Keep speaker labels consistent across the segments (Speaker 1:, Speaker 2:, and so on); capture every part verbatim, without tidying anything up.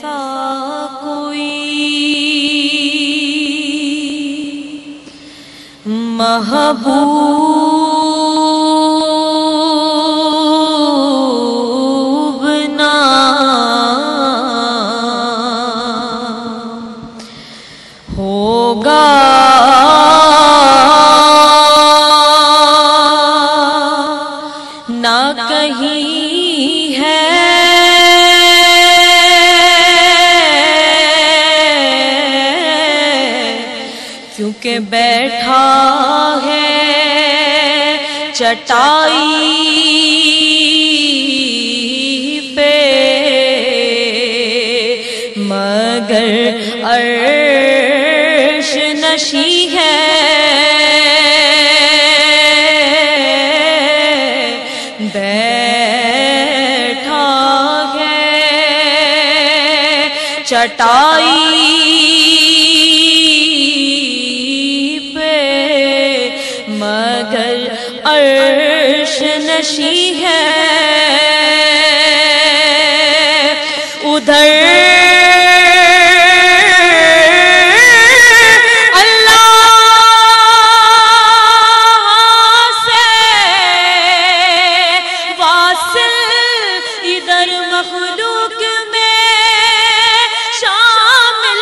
Speaker 1: ایسا کوئی محبوب نہ ہوگا نہ کہیں ہے کیونکہ بیٹھا ہے چٹائی پہ مگر عرش نشی ہے بیٹھا ہے چٹائی مگر عرش نشی ہے ادھر اللہ سے واصل ادھر مخلوق میں شامل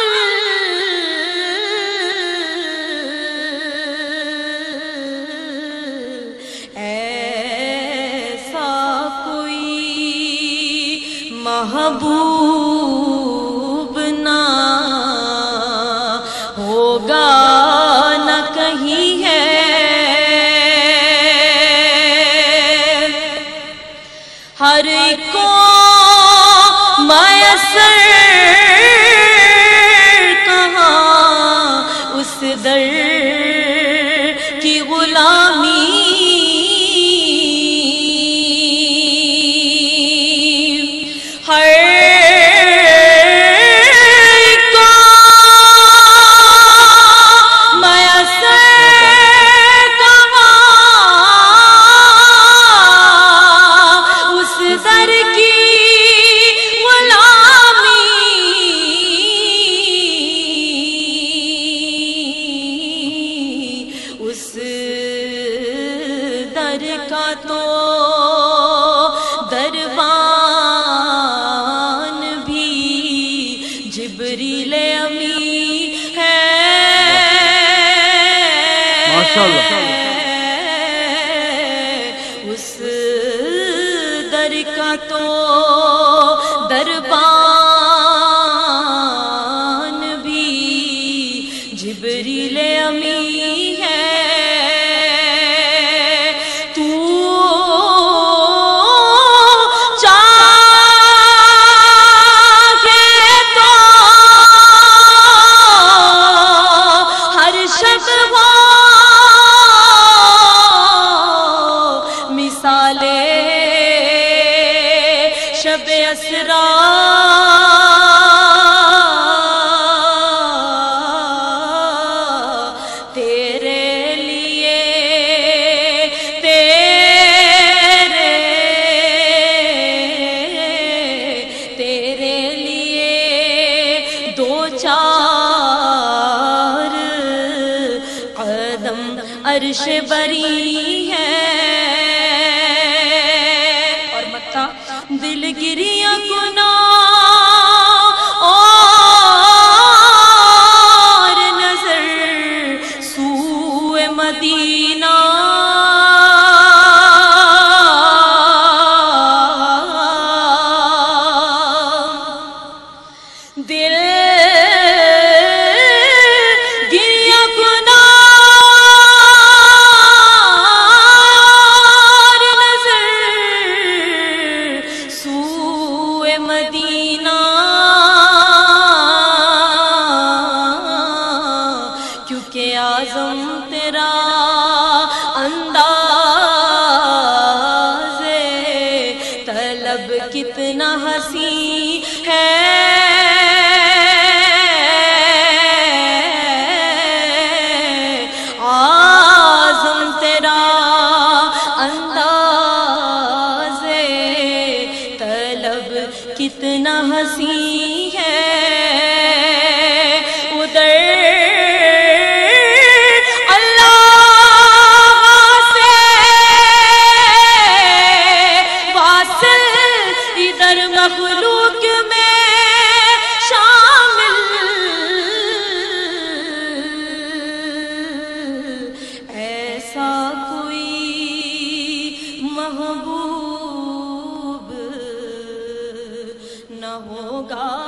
Speaker 1: محبوب نہ ہوگا نہ کہیں ہے ہر ایک کو میسر کہاں اس در کی غلامی کا تو دربان بھی جبریل امی ہے ماشاءاللہ اس در کا تو دربان بھی جبریل امی ہے شب اسرا تیرے لیے تیرے تیرے لیے دو چار قدم عرش بری ہے دل گریاں گنا اور نظر سوئے مدینہ دل گریاں گنا مدینہ کیونکہ اعظم تیرا انداز طلب کتنا حسین ہے اعظم تیرا انداز طلب کتنا حسین ہے ادھر اللہ سے واصل، ادھر مخلوق میں شامل، ایسا کوئی محبوب نہ ہوگا